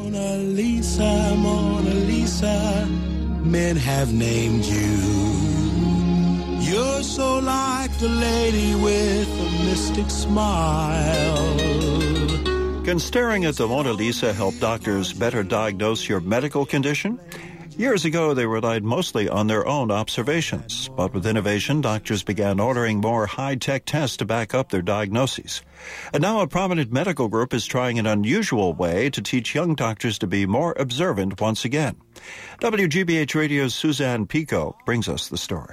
Mona Lisa, Mona Lisa, men have named you. You're so like the lady with a mystic smile. Can staring at the Mona Lisa help doctors better diagnose your medical condition? Years ago, they relied mostly on their own observations. But with innovation, doctors began ordering more high-tech tests to back up their diagnoses. And now a prominent medical group is trying an unusual way to teach young doctors to be more observant once again. WGBH Radio's Suzanne Pico brings us the story.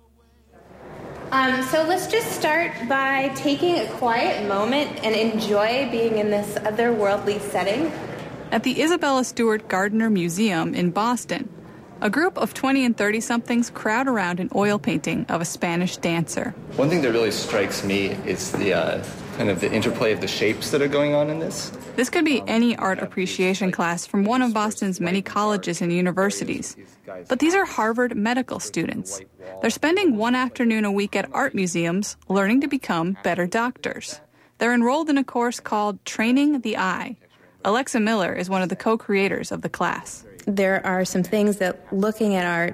So let's just start by taking a quiet moment and enjoy being in this otherworldly setting. At the Isabella Stewart Gardner Museum in Boston, a group of 20 and 30-somethings crowd around an oil painting of a Spanish dancer. One thing that really strikes me is the kind of the interplay of the shapes that are going on in this. This could be any art appreciation class from one of Boston's many colleges and universities. But these are Harvard medical students. They're spending one afternoon a week at art museums learning to become better doctors. They're enrolled in a course called Training the Eye. Alexa Miller is one of the co-creators of the class. There are some things that looking at art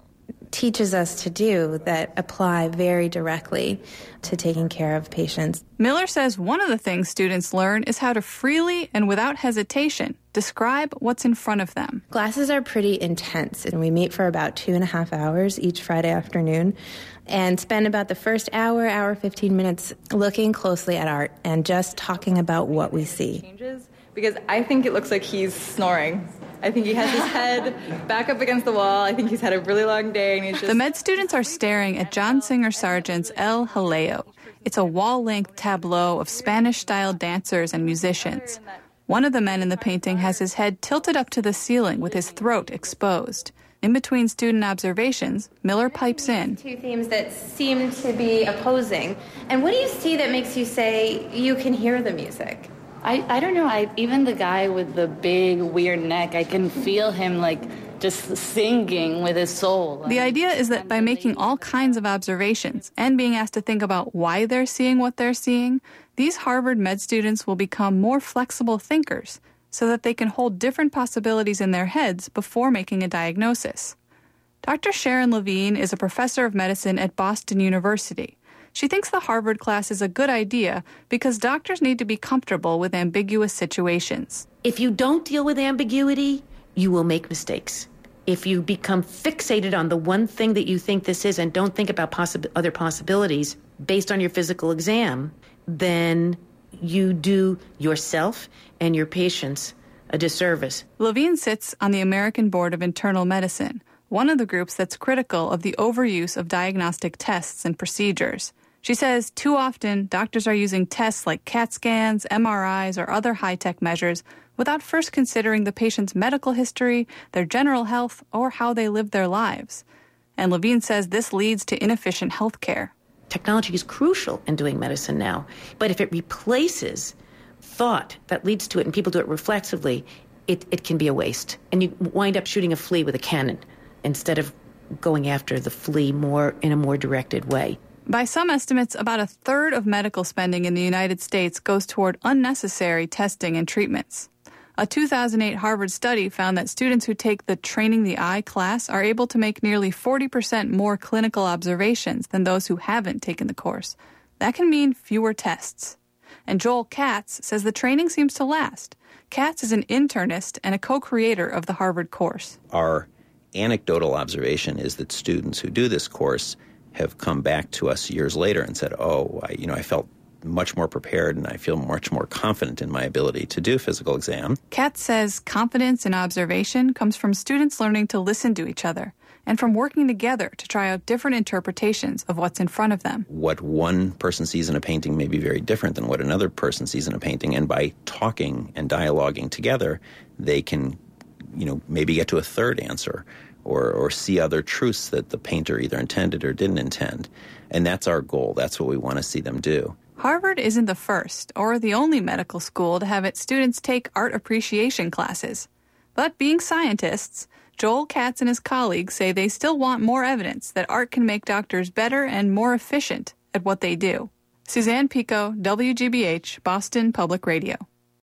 teaches us to do that apply very directly to taking care of patients. Miller says one of the things students learn is how to freely and without hesitation describe what's in front of them. Classes are pretty intense, and we meet for about 2.5 hours each Friday afternoon and spend about the first hour, 15 minutes looking closely at art and just talking about what we see. Because I think it looks like he's snoring. I think he has his head back up against the wall. I think he's had a really long day. And he's just... The med students are staring at John Singer Sargent's El Jaleo. It's a wall-length tableau of Spanish-style dancers and musicians. One of the men in the painting has his head tilted up to the ceiling with his throat exposed. In between student observations, Miller pipes in. Two themes that seem to be opposing. And what do you see that makes you say you can hear the music? I don't know. Even the guy with the big, weird neck, I can feel him, like, just singing with his soul. The idea is that by making all kinds of observations and being asked to think about why they're seeing what they're seeing, these Harvard med students will become more flexible thinkers so that they can hold different possibilities in their heads before making a diagnosis. Dr. Sharon Levine is a professor of medicine at Boston University. She thinks the Harvard class is a good idea because doctors need to be comfortable with ambiguous situations. If you don't deal with ambiguity, you will make mistakes. If you become fixated on the one thing that you think this is and don't think about other possibilities based on your physical exam, then you do yourself and your patients a disservice. Levine sits on the American Board of Internal Medicine, one of the groups that's critical of the overuse of diagnostic tests and procedures. She says too often doctors are using tests like CAT scans, MRIs, or other high-tech measures without first considering the patient's medical history, their general health, or how they live their lives. And Levine says this leads to inefficient health care. Technology is crucial in doing medicine now, but if it replaces thought that leads to it and people do it reflexively, it can be a waste. And you wind up shooting a flea with a cannon instead of going after the flea in a more directed way. By some estimates, about a third of medical spending in the United States goes toward unnecessary testing and treatments. A 2008 Harvard study found that students who take the Training the Eye class are able to make nearly 40% more clinical observations than those who haven't taken the course. That can mean fewer tests. And Joel Katz says the training seems to last. Katz is an internist and a co-creator of the Harvard course. Our anecdotal observation is that students who do this course have come back to us years later and said, I felt much more prepared and I feel much more confident in my ability to do physical exam. Katz says confidence in observation comes from students learning to listen to each other and from working together to try out different interpretations of what's in front of them. What one person sees in a painting may be very different than what another person sees in a painting, and by talking and dialoguing together, they can, maybe get to a third answer or see other truths that the painter either intended or didn't intend. And that's our goal. That's what we want to see them do. Harvard isn't the first or the only medical school to have its students take art appreciation classes. But being scientists, Joel Katz and his colleagues say they still want more evidence that art can make doctors better and more efficient at what they do. Suzanne Pico, WGBH, Boston Public Radio.